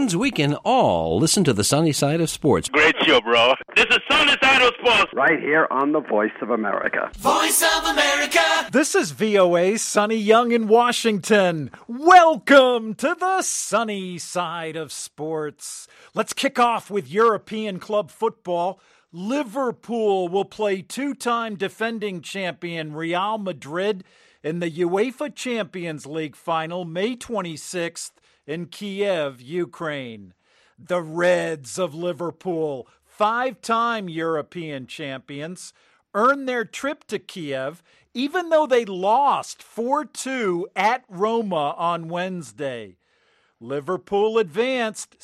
fans, we can all listen to the sunny side of sports. Great show, bro. This is Sunny Side of Sports. Right here on the Voice of America. Voice of America. This is VOA's Sonny Young in Washington. Welcome to the sunny side of sports. Let's kick off with European club football. Liverpool will play two-time defending champion Real Madrid in the UEFA Champions League final May 26th in Kiev, Ukraine. The Reds of Liverpool, five-time European champions, earned their trip to Kiev even though they lost 4-2 at Roma on Wednesday. Liverpool advanced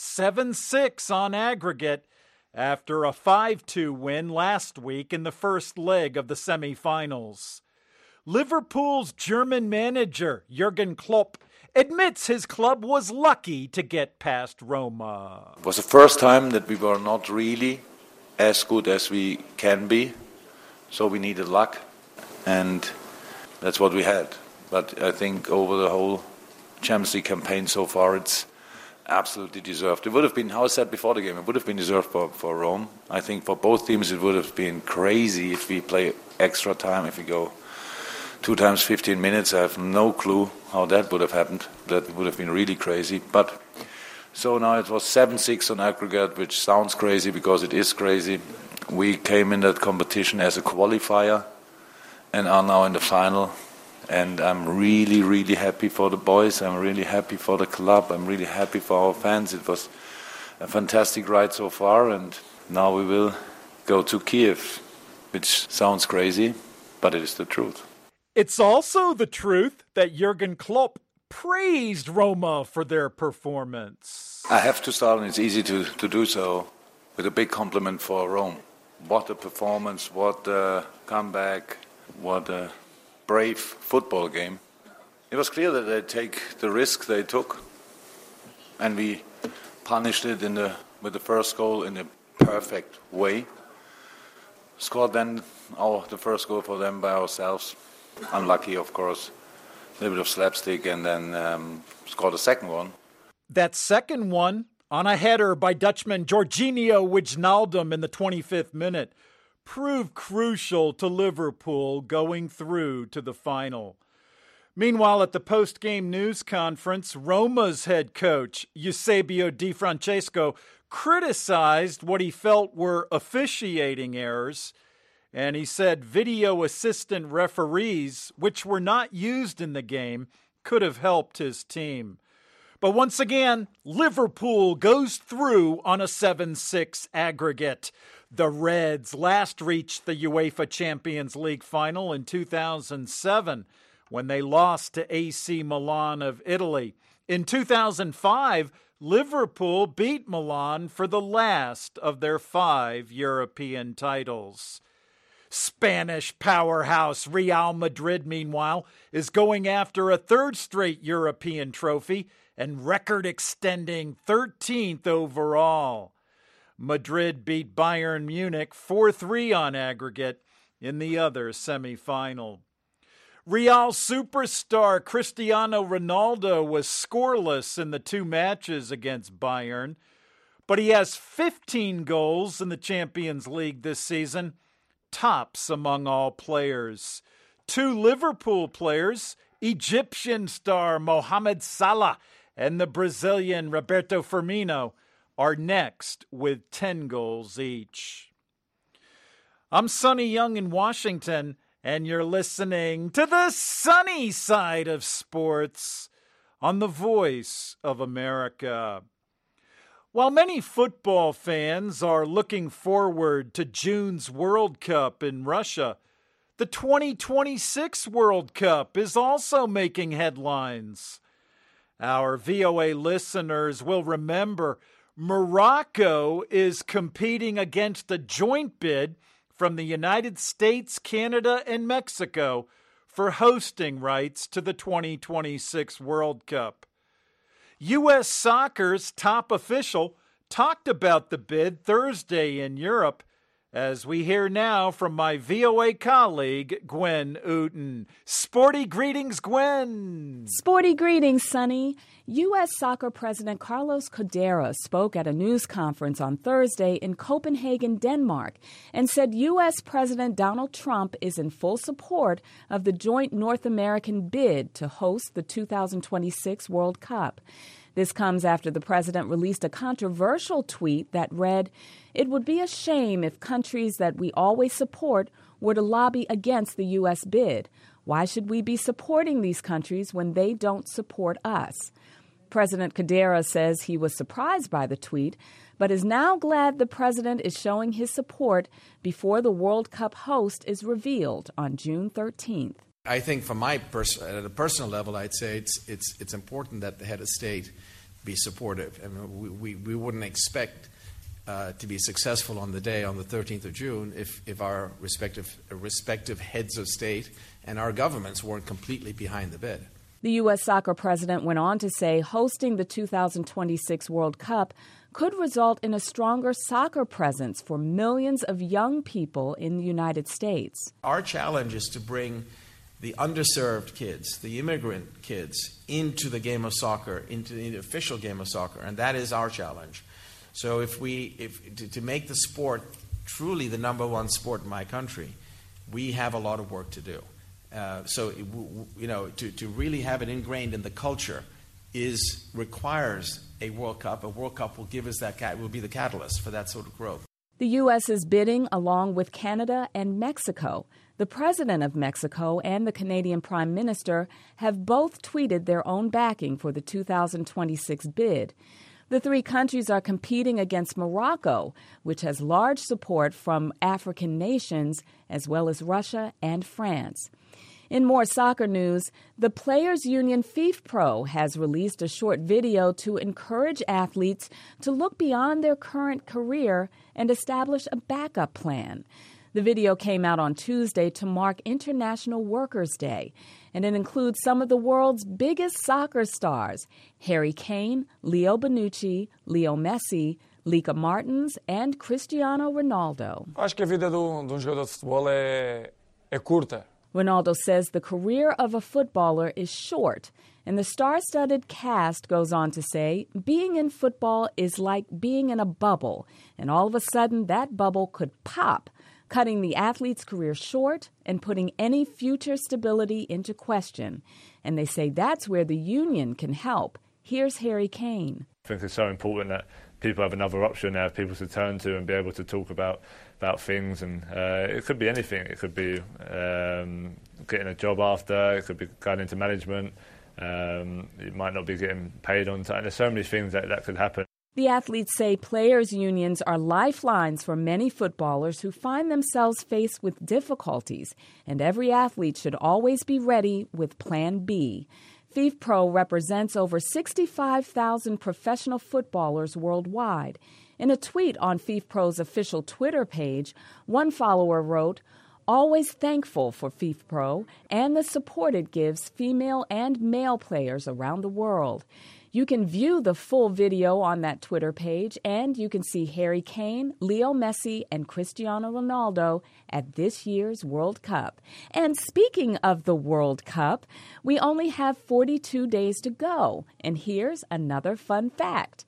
7-6 on aggregate after a 5-2 win last week in the first leg of the semifinals. Liverpool's German manager, Jurgen Klopp, admits his club was lucky to get past Roma. It was the first time that we were not really as good as we can be, so we needed luck, and that's what we had. But I think over the whole Champions League campaign so far, it's absolutely deserved. It would have been, how I said before the game, it would have been deserved for Rome. I think for both teams it would have been crazy if we play extra time, if we go 2 times 15 minutes. I have no clue how that would have happened. That would have been really crazy. But so now it was 7-6 on aggregate, which sounds crazy because it is crazy. We came in that competition as a qualifier and are now in the final. And I'm really, really happy for the boys. I'm really happy for the club. I'm really happy for our fans. It was a fantastic ride so far. And now we will go to Kiev, which sounds crazy, but it is the truth. It's also the truth that Jurgen Klopp praised Roma for their performance. I have to start, and it's easy to do so, with a big compliment for Rome. What a performance, what a comeback, what a brave football game. It was clear that they take the risk they took, and we punished it with the first goal in a perfect way. Scored then the first goal for them by ourselves. Unlucky, of course, a little bit of slapstick, and then scored a second one. That second one, on a header by Dutchman Jorginho Wijnaldum in the 25th minute, proved crucial to Liverpool going through to the final. Meanwhile, at the post-game news conference, Roma's head coach, Eusebio Di Francesco, criticized what he felt were officiating errors. And he said video assistant referees, which were not used in the game, could have helped his team. But once again, Liverpool goes through on a 7-6 aggregate. The Reds last reached the UEFA Champions League final in 2007 when they lost to AC Milan of Italy. In 2005, Liverpool beat Milan for the last of their 5 European titles. Spanish powerhouse Real Madrid, meanwhile, is going after a third straight European trophy and record-extending 13th overall. Madrid beat Bayern Munich 4-3 on aggregate in the other semifinal. Real superstar Cristiano Ronaldo was scoreless in the 2 matches against Bayern, but he has 15 goals in the Champions League this season, tops among all players. 2 Liverpool players, Egyptian star Mohamed Salah and the Brazilian Roberto Firmino, are next with 10 goals each. I'm Sonny Young in Washington, and you're listening to the sunny side of sports on the Voice of America. While many football fans are looking forward to June's World Cup in Russia, the 2026 World Cup is also making headlines. Our VOA listeners will remember Morocco is competing against a joint bid from the United States, Canada, and Mexico for hosting rights to the 2026 World Cup. U.S. Soccer's top official talked about the bid Thursday in Europe as we hear now from my VOA colleague, Gwen Ooten. Sporty greetings, Gwen. Sporty greetings, Sonny. U.S. Soccer President Carlos Codera spoke at a news conference on Thursday in Copenhagen, Denmark, and said U.S. President Donald Trump is in full support of the joint North American bid to host the 2026 World Cup. This comes after the president released a controversial tweet that read, "It would be a shame if countries that we always support were to lobby against the U.S. bid. Why should we be supporting these countries when they don't support us?" President Codera says he was surprised by the tweet, but is now glad the president is showing his support before the World Cup host is revealed on June 13th. I think from at a personal level, I'd say it's important that the head of state be supportive. I mean, we wouldn't expect to be successful on the day, on the 13th of June, if our respective heads of state and our governments weren't completely behind the bid. The U.S. soccer president went on to say hosting the 2026 World Cup could result in a stronger soccer presence for millions of young people in the United States. Our challenge is to bring the underserved kids, the immigrant kids, into the game of soccer, into the official game of soccer, and that is our challenge. So to make the sport truly the number one sport in my country, we have a lot of work to do. To really have it ingrained in the culture requires a World Cup. A World Cup will give us will be the catalyst for that sort of growth. The U.S. is bidding along with Canada and Mexico. The president of Mexico and the Canadian Prime Minister have both tweeted their own backing for the 2026 bid. The three countries are competing against Morocco, which has large support from African nations, as well as Russia and France. In more soccer news, the Players Union FIFPro has released a short video to encourage athletes to look beyond their current career and establish a backup plan. The video came out on Tuesday to mark International Workers' Day, and it includes some of the world's biggest soccer stars, Harry Kane, Leo Bonucci, Leo Messi, Lica Martins, and Cristiano Ronaldo. Acho que a vida de jogador de futebol é curta. Ronaldo says the career of a footballer is short, and the star-studded cast goes on to say, being in football is like being in a bubble, and all of a sudden that bubble could pop, cutting the athlete's career short and putting any future stability into question. And they say that's where the union can help. Here's Harry Kane. I think it's so important that people have another option, they have people to turn to and be able to talk about things, and it could be anything. It could be getting a job after, it could be going into management, it might not be getting paid on time. There's so many things that could happen. The athletes say players' unions are lifelines for many footballers who find themselves faced with difficulties, and every athlete should always be ready with Plan B. FIFPro represents over 65,000 professional footballers worldwide. In a tweet on FIFPro's official Twitter page, one follower wrote, "Always thankful for FIFPro and the support it gives female and male players around the world." You can view the full video on that Twitter page, and you can see Harry Kane, Leo Messi, and Cristiano Ronaldo at this year's World Cup. And speaking of the World Cup, we only have 42 days to go. And here's another fun fact.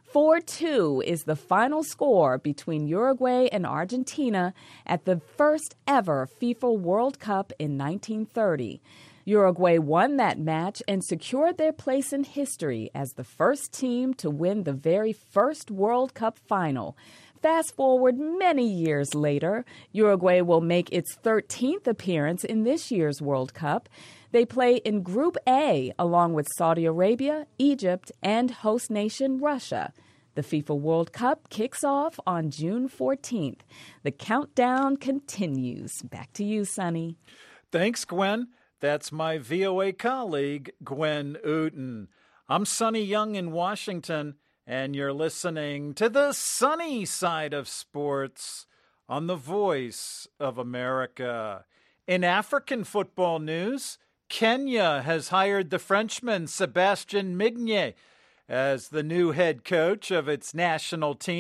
4-2 is the final score between Uruguay and Argentina at the first ever FIFA World Cup in 1930. Uruguay won that match and secured their place in history as the first team to win the very first World Cup final. Fast forward many years later, Uruguay will make its 13th appearance in this year's World Cup. They play in Group A along with Saudi Arabia, Egypt, and host nation Russia. The FIFA World Cup kicks off on June 14th. The countdown continues. Back to you, Sonny. Thanks, Gwen. That's my VOA colleague, Gwen Ooten. I'm Sonny Young in Washington, and you're listening to the sunny side of sports on the Voice of America. In African football news, Kenya has hired the Frenchman Sébastien Migné as the new head coach of its national team.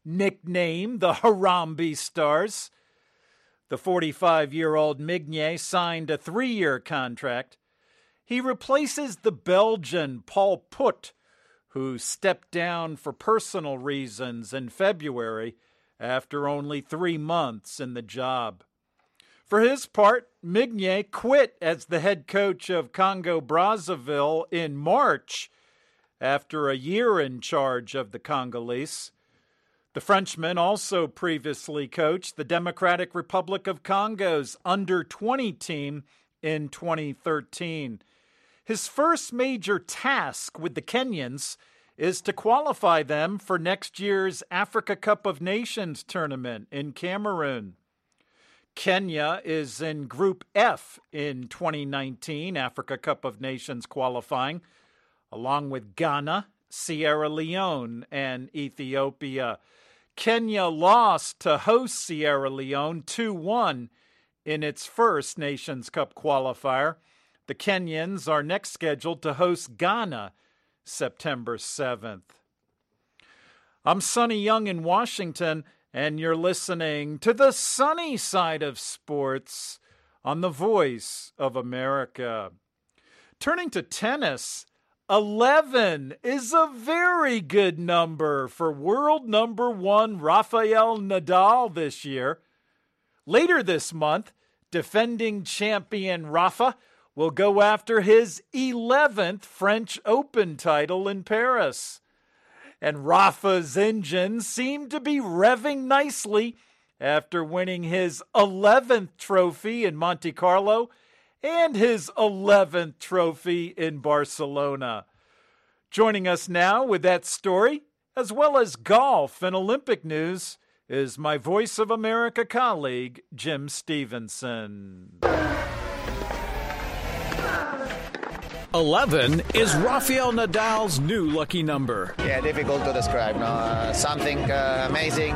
nicknamed the Harambee Stars. The 45-year-old Migné signed a 3-year contract. He replaces the Belgian Paul Put, who stepped down for personal reasons in February after only 3 months in the job. For his part, Migné quit as the head coach of Congo-Brazzaville in March after a year in charge of the Congolese. The Frenchman also previously coached the Democratic Republic of Congo's under-20 team in 2013. His first major task with the Kenyans is to qualify them for next year's Africa Cup of Nations tournament in Cameroon. Kenya is in Group F in 2019 Africa Cup of Nations qualifying, along with Ghana, Sierra Leone, and Ethiopia. Kenya lost to host Sierra Leone 2-1 in its first Nations Cup qualifier. The Kenyans are next scheduled to host Ghana September 7th. I'm Sonny Young in Washington, and you're listening to the sunny side of sports on the Voice of America. Turning to tennis, 11 is a very good number for world number 1 Rafael Nadal this year. Later this month, defending champion Rafa will go after his 11th French Open title in Paris. And Rafa's engine seemed to be revving nicely after winning his 11th trophy in Monte Carlo and his 11th trophy in Barcelona. Joining us now with that story, as well as golf and Olympic news, is my Voice of America colleague, Jim Stevenson. 11 is Rafael Nadal's new lucky number. Yeah, difficult to describe. Something amazing.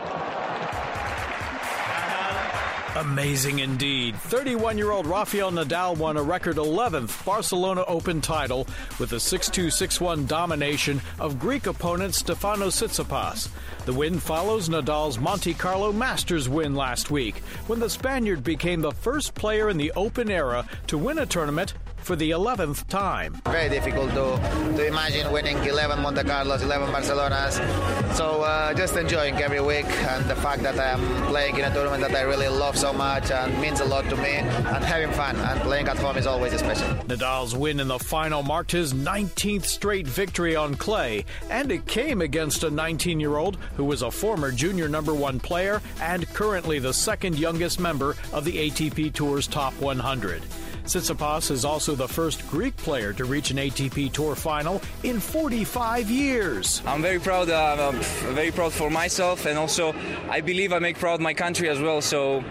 Amazing indeed. 31-year-old Rafael Nadal won a record 11th Barcelona Open title with a 6-2, 6-1 domination of Greek opponent Stefanos Tsitsipas. The win follows Nadal's Monte Carlo Masters win last week, when the Spaniard became the first player in the Open era to win a tournament for the 11th time. Very difficult to imagine winning 11 Monte Carlos, 11 Barcelonas. So just enjoying every week, and the fact that I am playing in a tournament that I really love so much and means a lot to me, and having fun and playing at home is always special. Nadal's win in the final marked his 19th straight victory on clay, and it came against a 19-year-old who was a former junior number 1 player and currently the second youngest member of the ATP Tour's top 100. Tsitsipas is also the first Greek player to reach an ATP Tour final in 45 years. I'm very proud. I'm very proud for myself, and also I believe I make proud my country as well. So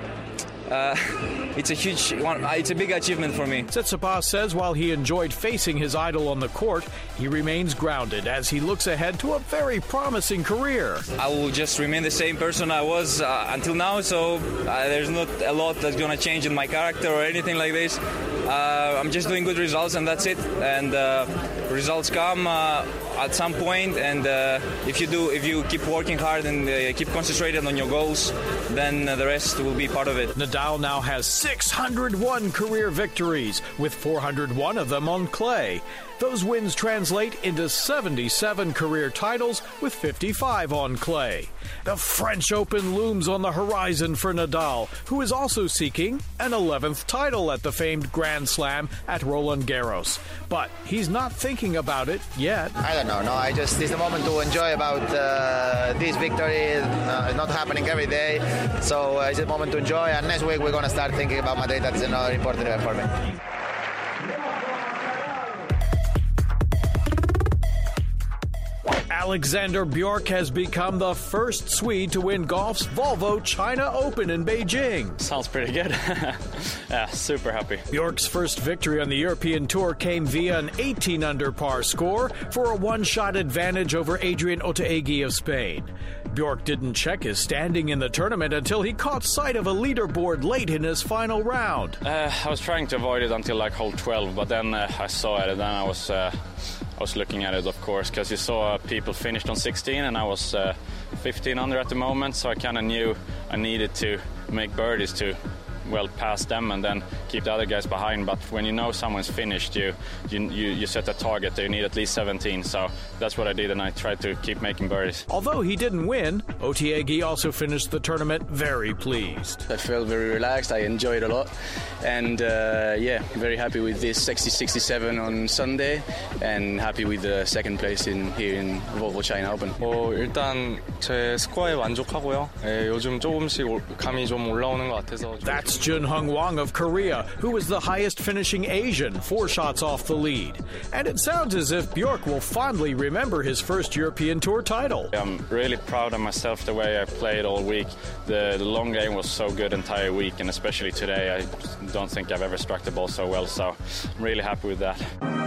it's a huge one. It's a big achievement for me. Tsitsipas says while he enjoyed facing his idol on the court, he remains grounded as he looks ahead to a very promising career. I will just remain the same person I was until now, so there's not a lot that's going to change in my character or anything like this. I'm just doing good results, and that's it. And results come at some point, and if you keep working hard and keep concentrated on your goals, then the rest will be part of it. Nadal now has 601 career victories, with 401 of them on clay. Those wins translate into 77 career titles, with 55 on clay. The French Open looms on the horizon for Nadal, who is also seeking an 11th title at the famed Grand Slam at Roland Garros. But he's not thinking about it yet. I don't know. No, it's the moment to enjoy about this victory. It's not happening every day, so it's a moment to enjoy. And next week we're going to start thinking about Madrid. That's another important event for me. Alexander Bjork has become the first Swede to win golf's Volvo China Open in Beijing. Sounds pretty good. Yeah, super happy. Bjork's first victory on the European Tour came via an 18-under par score for a one-shot advantage over Adrian Otaegui of Spain. Bjork didn't check his standing in the tournament until he caught sight of a leaderboard late in his final round. I was trying to avoid it until like hole 12, but then I saw it, and then I was looking at it, of course, because you saw people finished on 16 and I was 15 under at the moment, so I kind of knew I needed to make birdies to pass them and then keep the other guys behind. But when you know someone's finished, you set a target that you need at least 17. So that's what I did, and I tried to keep making birdies. Although he didn't win, Otiegi also finished the tournament very pleased. I felt very relaxed. I enjoyed a lot. And very happy with this 60-67 on Sunday and happy with the second place here in Volvo China Open. 일단 제 스코어에 만족하고요. 요즘 조금씩 감이 좀 올라오는 것 같아서. That's Jun-Hung Wang of Korea, who was the highest finishing Asian, 4 shots off the lead. And it sounds as if Bjork will fondly remember his first European Tour title. I'm really proud of myself the way I played all week. The long game was so good entire week, and especially today, I don't think I've ever struck the ball so well, so I'm really happy with that.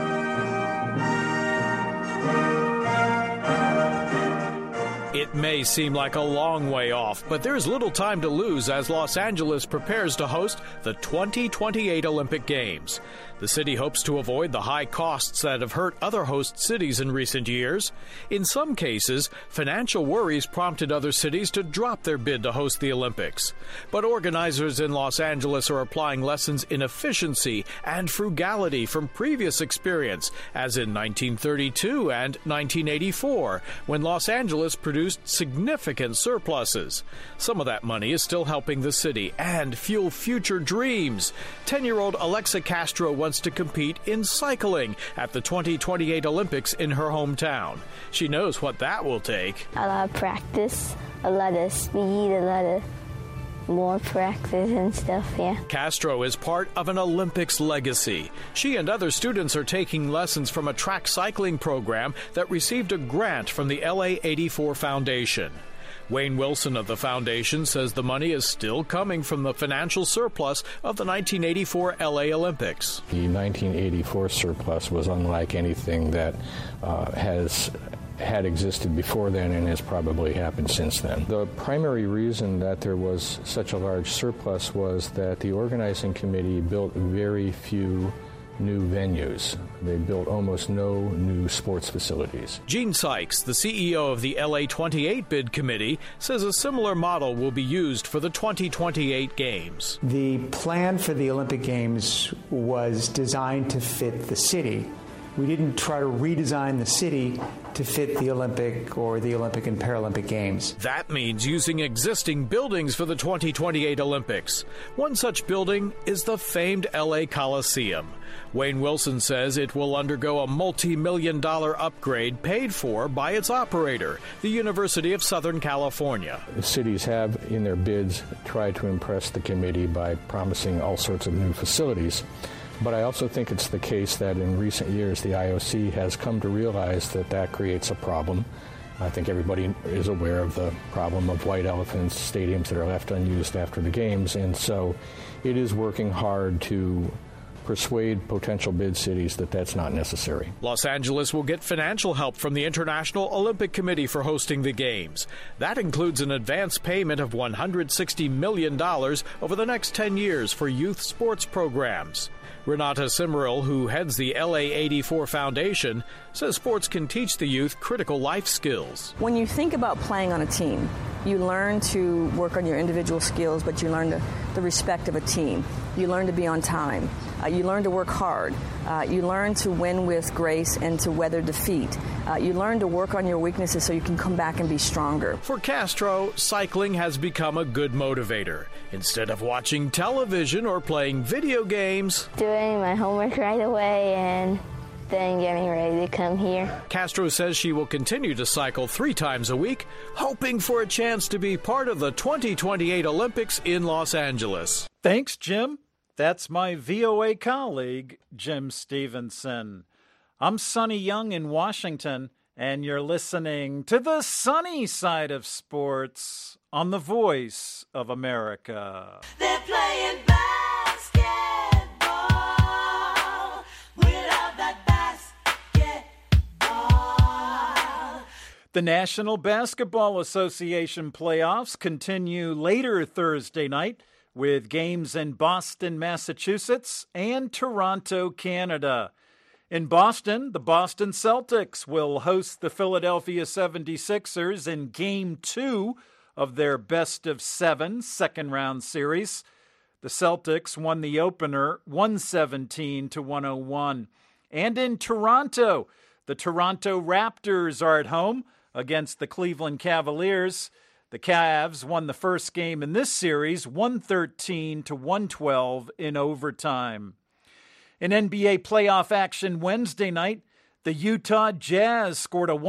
It may seem like a long way off, but there's little time to lose as Los Angeles prepares to host the 2028 Olympic Games. The city hopes to avoid the high costs that have hurt other host cities in recent years. In some cases, financial worries prompted other cities to drop their bid to host the Olympics. But organizers in Los Angeles are applying lessons in efficiency and frugality from previous experience, as in 1932 and 1984, when Los Angeles produced significant surpluses. Some of that money is still helping the city and fuel future dreams. 10-year-old Alexa Castro wants to compete in cycling at the 2028 Olympics in her hometown. She knows what that will take. A lot of practice, a lot of speed, a lot of more practice and stuff, yeah. Castro is part of an Olympics legacy. She and other students are taking lessons from a track cycling program that received a grant from the LA 84 Foundation. Wayne Wilson of the foundation says the money is still coming from the financial surplus of the 1984 LA Olympics. The 1984 surplus was unlike anything that had existed before then and has probably happened since then. The primary reason that there was such a large surplus was that the organizing committee built very few new venues. They built almost no new sports facilities. Gene Sykes, the CEO of the LA 28 bid committee, says a similar model will be used for the 2028 Games. The plan for the Olympic Games was designed to fit the city. We didn't try to redesign the city to fit the Olympic or the Olympic and Paralympic Games. That means using existing buildings for the 2028 Olympics. One such building is the famed LA Coliseum. Wayne Wilson says it will undergo a multi-million-dollar upgrade paid for by its operator, the University of Southern California. The cities have, in their bids, tried to impress the committee by promising all sorts of new facilities. But I also think it's the case that in recent years the IOC has come to realize that that creates a problem. I think everybody is aware of the problem of white elephants, stadiums that are left unused after the games, and so it is working hard to persuade potential bid cities that that's not necessary. Los Angeles will get financial help from the International Olympic Committee for hosting the Games. That includes an advance payment of $160 million over the next 10 years for youth sports programs. Renata Simmeril, who heads the LA 84 Foundation, says sports can teach the youth critical life skills. When you think about playing on a team, you learn to work on your individual skills, but you learn the respect of a team. You learn to be on time. You learn to work hard. You learn to win with grace and to weather defeat. You learn to work on your weaknesses so you can come back and be stronger. For Castro, cycling has become a good motivator. Instead of watching television or playing video games, doing my homework right away and then getting ready to come here. Castro says she will continue to cycle 3 times a week, hoping for a chance to be part of the 2028 Olympics in Los Angeles. Thanks, Jim. That's my VOA colleague, Jim Stevenson. I'm Sonny Young in Washington, and you're listening to the sunny side of sports on the Voice of America. They're playing basketball without that basketball. The National Basketball Association playoffs continue later Thursday night with games in Boston, Massachusetts, and Toronto, Canada. In Boston, the Boston Celtics will host the Philadelphia 76ers in Game 2 of their best-of-7 second-round series. The Celtics won the opener 117-101. And in Toronto, the Toronto Raptors are at home against the Cleveland Cavaliers. The Cavs won the first game in this series 113-112 in overtime. In NBA playoff action Wednesday night, the Utah Jazz scored a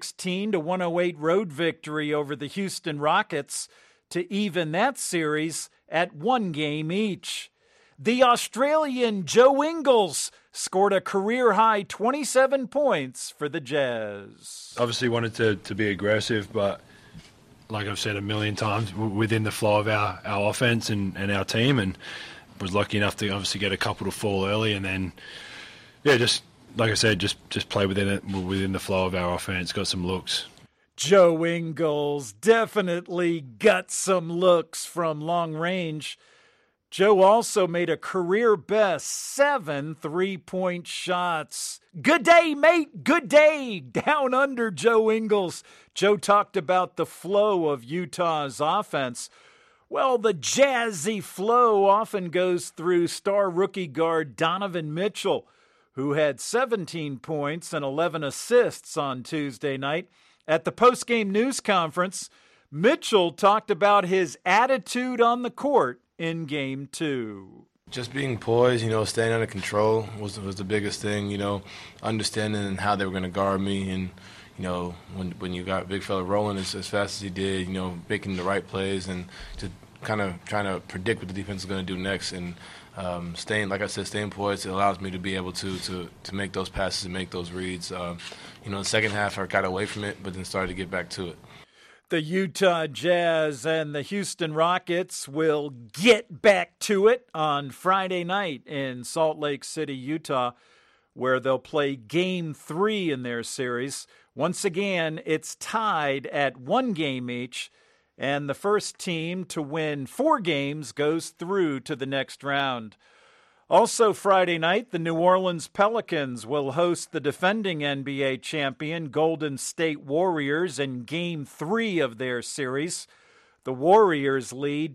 116-108 road victory over the Houston Rockets to even that series at 1 game each. The Australian Joe Ingles scored a career-high 27 points for the Jazz. Obviously wanted to be aggressive, but like I've said a million times, within the flow of our offense and our team, and was lucky enough to obviously get a couple to fall early, and then, just like I said, just play within the flow of our offense. Got some looks. Joe Ingles definitely got some looks from long range. Joe also made a career-best 7 3-point shots. Good day, mate. Good day. Down under Joe Ingles. Joe talked about the flow of Utah's offense. Well, the jazzy flow often goes through star rookie guard Donovan Mitchell, who had 17 points and 11 assists on Tuesday night. At the postgame news conference, Mitchell talked about his attitude on the court in Game 2. Just being poised, staying under control was the biggest thing, understanding how they were going to guard me, and when you got big fella rolling as fast as he did, making the right plays and just kind of trying to predict what the defense is going to do next, and staying poised, it allows me to be able to make those passes and make those reads. In the second half, I got away from it, but then started to get back to it. The Utah Jazz and the Houston Rockets will get back to it on Friday night in Salt Lake City, Utah, where they'll play Game 3 in their series. Once again, it's tied at 1 game each, and the first team to win 4 games goes through to the next round. Also Friday night, the New Orleans Pelicans will host the defending NBA champion Golden State Warriors in Game 3 of their series. The Warriors lead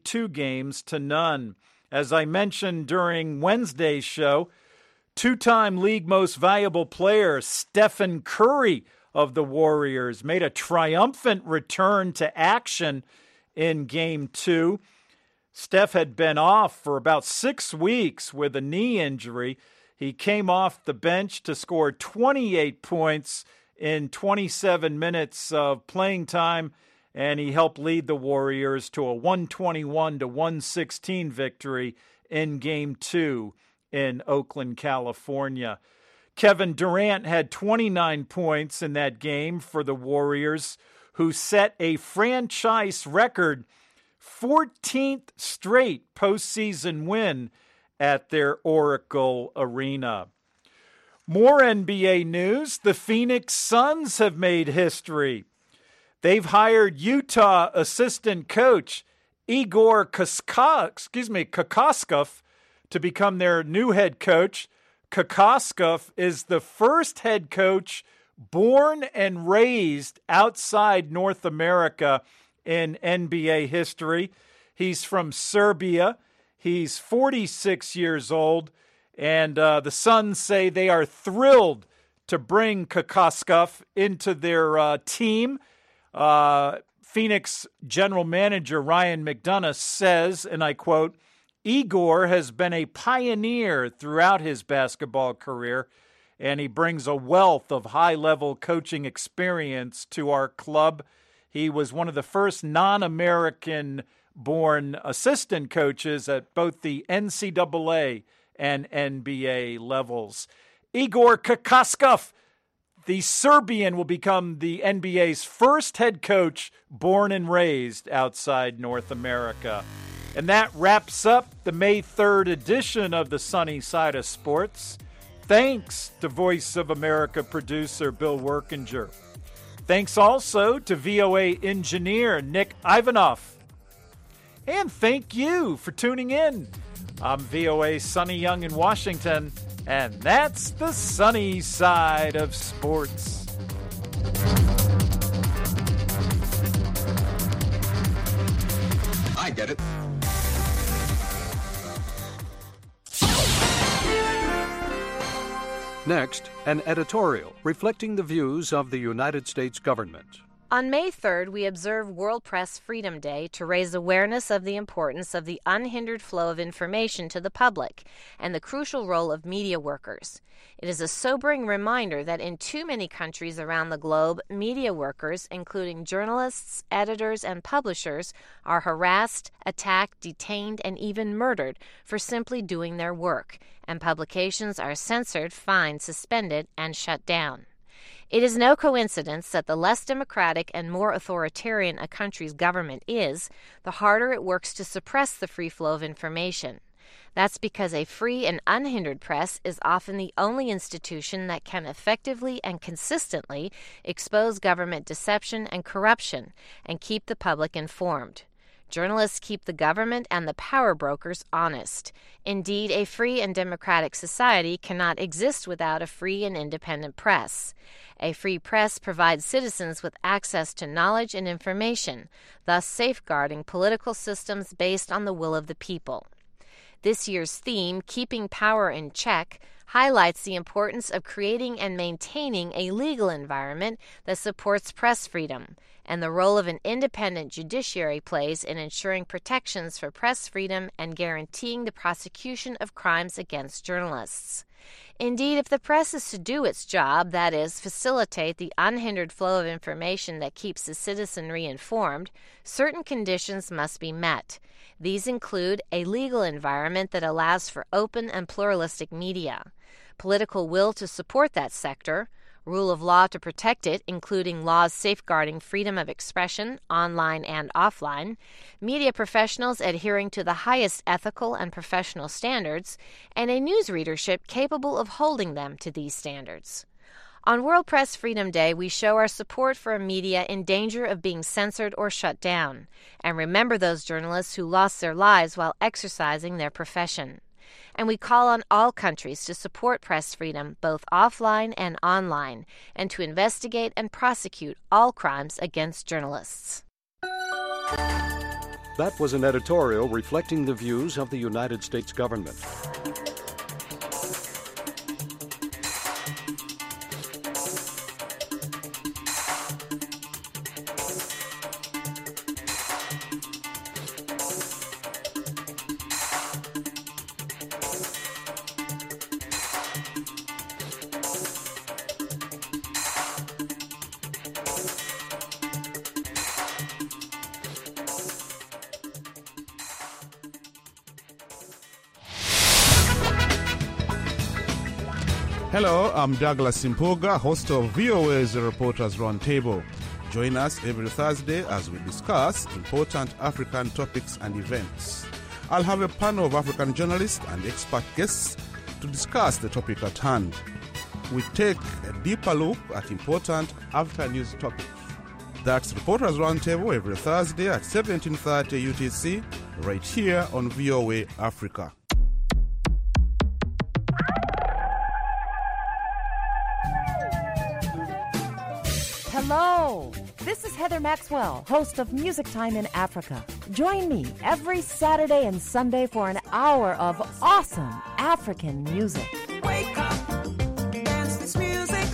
2-0. As I mentioned during Wednesday's show, 2-time League Most Valuable Player Stephen Curry of the Warriors made a triumphant return to action in Game 2. Steph had been off for about 6 weeks with a knee injury. He came off the bench to score 28 points in 27 minutes of playing time, and he helped lead the Warriors to a 121-116 victory in Game 2 in Oakland, California. Kevin Durant had 29 points in that game for the Warriors, who set a franchise record 14th straight postseason win at their Oracle Arena. More NBA news. The Phoenix Suns have made history. They've hired Utah assistant coach Igor Kokoskov to become their new head coach. Kokoskov is the first head coach born and raised outside North America in NBA history. He's from Serbia. He's 46 years old, and the Suns say they are thrilled to bring Kokoskov into their team. Phoenix general manager Ryan McDonough says, and I quote, "Igor has been a pioneer throughout his basketball career, and he brings a wealth of high-level coaching experience to our club. He was one of the first non-American-born assistant coaches at both the NCAA and NBA levels." Igor Kokoskov, the Serbian, will become the NBA's first head coach born and raised outside North America. And that wraps up the May 3rd edition of the Sunny Side of Sports. Thanks to Voice of America producer Bill Workinger. Thanks also to VOA engineer Nick Ivanoff. And thank you for tuning in. I'm VOA Sonny Young in Washington. And that's the sunny side of sports. I get it. Next, an editorial reflecting the views of the United States government. On May 3rd, we observe World Press Freedom Day to raise awareness of the importance of the unhindered flow of information to the public and the crucial role of media workers. It is a sobering reminder that in too many countries around the globe, media workers, including journalists, editors, and publishers, are harassed, attacked, detained, and even murdered for simply doing their work, and publications are censored, fined, suspended, and shut down. It is no coincidence that the less democratic and more authoritarian a country's government is, the harder it works to suppress the free flow of information. That's because a free and unhindered press is often the only institution that can effectively and consistently expose government deception and corruption and keep the public informed. Journalists keep the government and the power brokers honest. Indeed, a free and democratic society cannot exist without a free and independent press. A free press provides citizens with access to knowledge and information, thus safeguarding political systems based on the will of the people. This year's theme, Keeping Power in Check, highlights the importance of creating and maintaining a legal environment that supports press freedom, and the role of an independent judiciary plays in ensuring protections for press freedom and guaranteeing the prosecution of crimes against journalists. Indeed, if the press is to do its job, that is, facilitate the unhindered flow of information that keeps the citizenry informed, certain conditions must be met. These include a legal environment that allows for open and pluralistic media, political will to support that sector, rule of law to protect it, including laws safeguarding freedom of expression, online and offline, media professionals adhering to the highest ethical and professional standards, and a news readership capable of holding them to these standards. On World Press Freedom Day, we show our support for a media in danger of being censored or shut down, and remember those journalists who lost their lives while exercising their profession. And we call on all countries to support press freedom, both offline and online, and to investigate and prosecute all crimes against journalists. That was an editorial reflecting the views of the United States government. Hello, I'm Douglas Simpoga, host of VOA's Reporters Roundtable. Join us every Thursday as we discuss important African topics and events. I'll have a panel of African journalists and expert guests to discuss the topic at hand. We take a deeper look at important African news topics. That's Reporters Roundtable every Thursday at 17:30 UTC, right here on VOA Africa. Hello, this is Heather Maxwell, host of Music Time in Africa. Join me every Saturday and Sunday for an hour of awesome African music. Wake up, dance this music.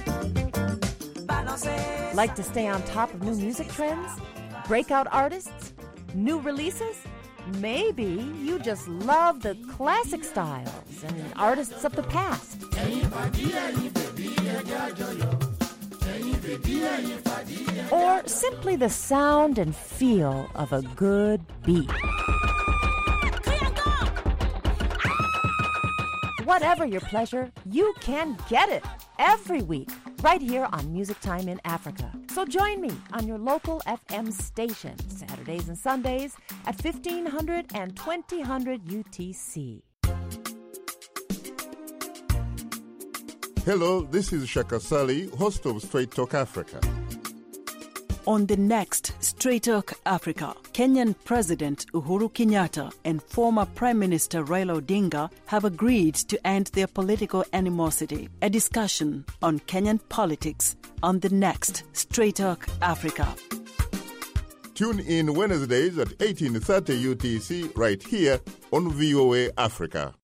Like to stay on top of new music trends? Breakout artists? New releases? Maybe you just love the classic styles and artists of the past. Or simply the sound and feel of a good beat. Whatever your pleasure, you can get it every week right here on Music Time in Africa. So join me on your local FM station Saturdays and Sundays at 1500 and 2000 UTC. Hello, this is Shaka Sali, host of Straight Talk Africa. On the next Straight Talk Africa, Kenyan President Uhuru Kenyatta and former Prime Minister Raila Odinga have agreed to end their political animosity. A discussion on Kenyan politics on the next Straight Talk Africa. Tune in Wednesdays at 18:30 UTC right here on VOA Africa.